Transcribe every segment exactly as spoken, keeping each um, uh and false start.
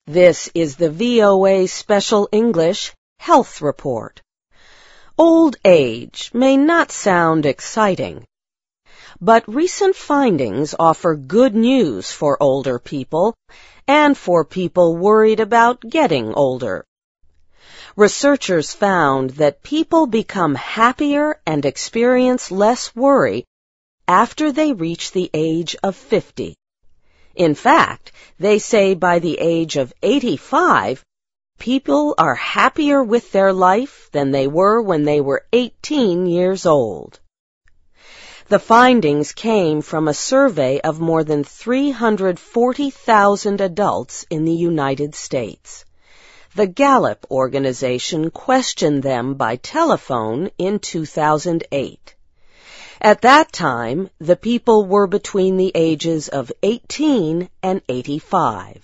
This is the V O A Special English Health Report. Old age may not sound exciting, but recent findings offer good news for older people and for people worried about getting older. Researchers found that people become happier and experience less worry after they reach the age of fifty. In fact, they say by the age of eighty-five, people are happier with their life than they were when they were eighteen years old. The findings came from a survey of more than three hundred forty thousand adults in the United States. The Gallup organization questioned them by telephone in two thousand eight. At that time, the people were between the ages of eighteen and eighty-five.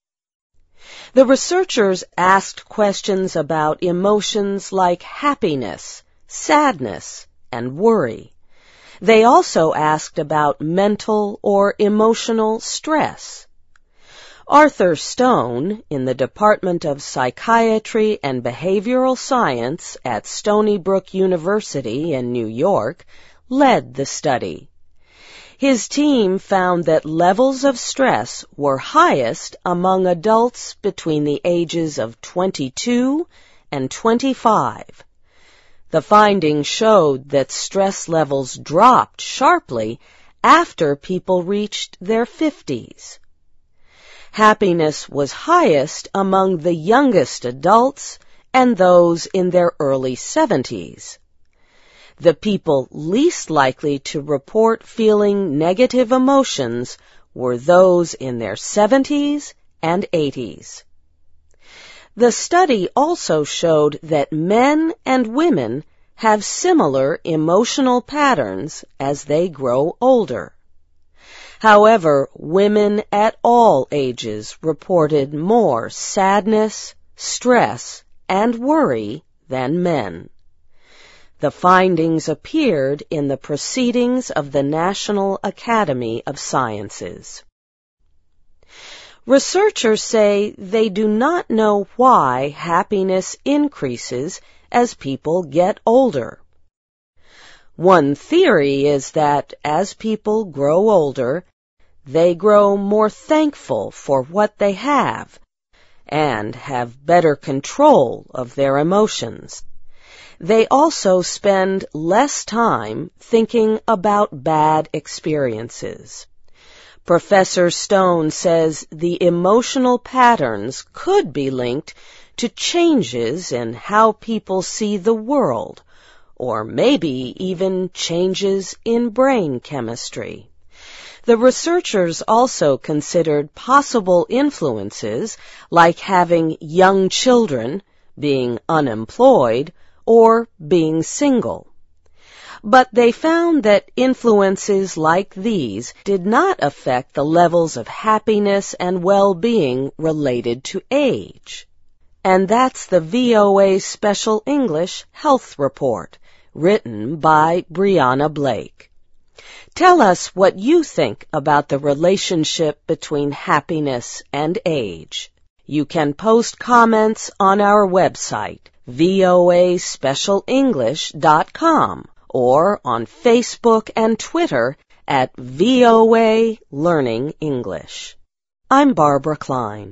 The researchers asked questions about emotions like happiness, sadness, and worry. They also asked about mental or emotional stress. Arthur Stone, in the Department of Psychiatry and Behavioral Science at Stony Brook University in New York, led the study. His team found that levels of stress were highest among adults between the ages of twenty-two and twenty-five. The findings showed that stress levels dropped sharply after people reached their fifties. Happiness was highest among the youngest adults and those in their early seventies. The people least likely to report feeling negative emotions were those in their seventies and eighties. The study also showed that men and women have similar emotional patterns as they grow older. However, women at all ages reported more sadness, stress, and worry than men. The findings appeared in the Proceedings of the National Academy of Sciences. Researchers say they do not know why happiness increases as people get older. One theory is that as people grow older, they grow more thankful for what they have and have better control of their emotions. They also spend less time thinking about bad experiences. Professor Stone says the emotional patterns could be linked to changes in how people see the world, or maybe even changes in brain chemistry. The researchers also considered possible influences like having young children, being unemployed, or being single. But they found that influences like these did not affect the levels of happiness and well-being related to age. And that's the V O A Special English Health Report, written by Brianna Blake. Tell us what you think about the relationship between happiness and age. You can post comments on our website, V O A special english dot com, or on Facebook and Twitter at V O A Learning English. I'm Barbara Klein.